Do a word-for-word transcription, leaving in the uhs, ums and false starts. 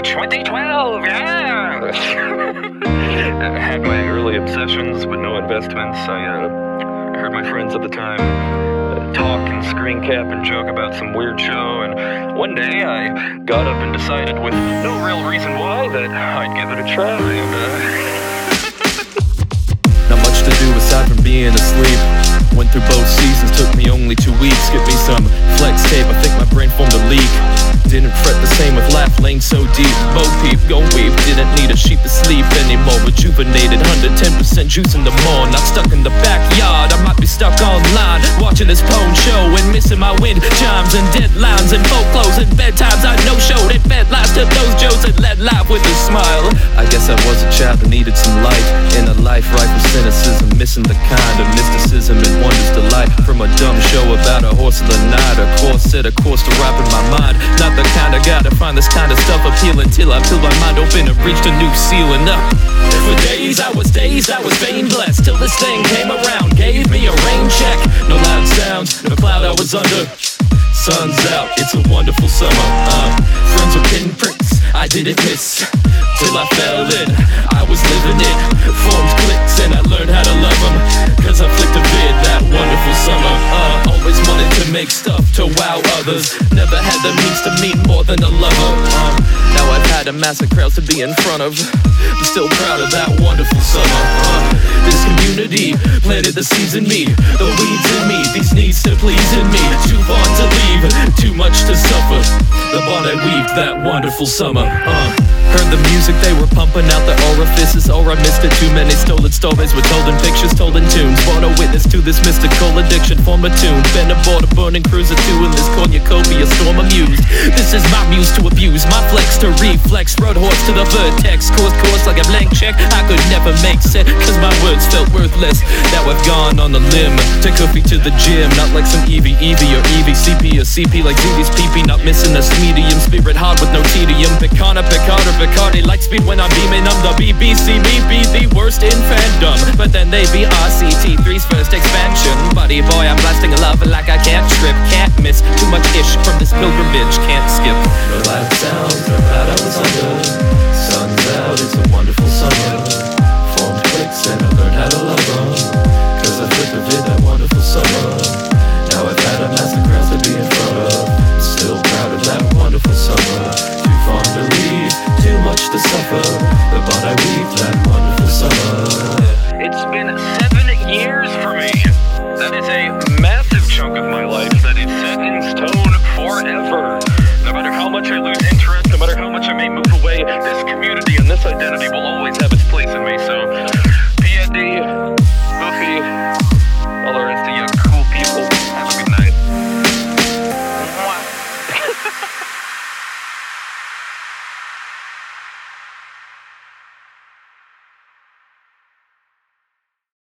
twenty twelve, yeah! I had my early obsessions with no investments. I uh, heard my friends at the time uh, talk and screen cap and joke about some weird show, and one day I got up and decided with no real reason why that I'd give it a try, and uh... Not much to do aside from being asleep. Went through both seasons, took me only two weeks. Give me some flex tape, I think my brain formed a leak. Didn't fret the same with laugh lane so deep. Bo peep, go weep, didn't need a sheep to sleep anymore. Rejuvenated, one hundred ten percent juice in the morn. Not stuck in the backyard, I might be stuck online, watching this phone show and missing my wind chimes and deadlines and folklores and bedtimes I no-showed and fed lies to those jokes and led life with a smile. I guess I was a child that needed some light in a life rife with cynicism, missing the kind of mysticism and wonders delight from a dumb show about a horse of the night. A course set a course to ripen my mind. Not the kind of guy to find this kind of stuff appealing till I feel my mind open and reached a new ceiling up. For days I was dazed, I was vain blessed till this thing came around, gave me a rain check. No loud sounds, no cloud I was under. Sun's out, it's a wonderful summer. uh, Friends were pinpricks, I didn't miss till I fell in. I was living it, formed cliques and I learned how to love them, cause I flicked a vid that wonderful summer. uh, Always wanted to make stuff to wow others, never had the means to meet more than a lover. uh, Now I've had a massive crowd to be in front of, I'm still proud of that wonderful summer. uh, This community planted the seeds in me, the weeds in me, these needs to please in me. Too fond to leave, too much to suffer, the bond I weaved that wonderful summer. uh. Heard the music they were pumping out the orifices, or I missed it. Too many stolen stories were told in pictures, told in tunes. Born a witness to this mystical addiction, form a tune. Been aboard a burning cruiser too, in this cornucopia storm amused. This is my muse to abuse, my flex to reflex. Rode horse to the vertex, course course like a blank check. I could never make sense, cause my words felt worthless. Now I've gone on a limb, take Kofi to the gym. Not like some Evie Evie or Evie C P or C P like Z V's P P. Not missing a medium, spirit hard with no tedium. Picana, Picard or Bacardi, like speed when I'm beaming. I'm the B B C, me be the worst in fandom, but then they be R C T three's first expansion. Buddy boy, I'm blasting a love like I can't strip, can't miss. Too much ish from this pilgrimage, can't skip. No loud sounds, no cloud I was under. Sun's out, it's a wonderful summer. Formed cliques and I learned how to love them, cause I flipped a vid that wonderful summer. Now I've had a massive crowd to be in front of, I'm still proud of that wonderful summer. Too fond to leave, too much to suffer, the bond I weaved that wonderful summer. It's been seven years for me. That is a massive chunk of my life that is set in stone forever. No matter how much I lose interest, no matter how much I may move away, this community and this identity will always